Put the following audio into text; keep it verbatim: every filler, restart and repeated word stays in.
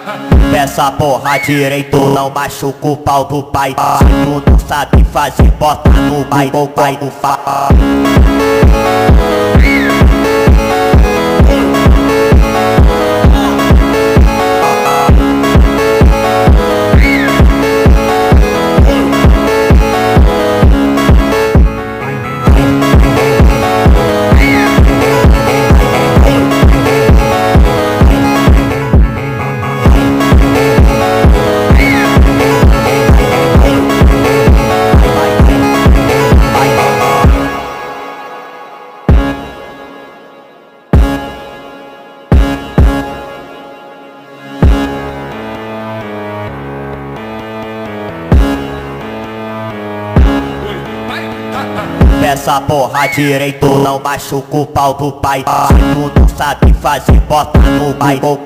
Dessa porra direito, não machuca o pau do pai. Se tu não sabe fazer, bota no pai ou pai do pai. Dessa porra direito, não machuca o pau do pai. Se tu não sabe fazer, bota no pai ou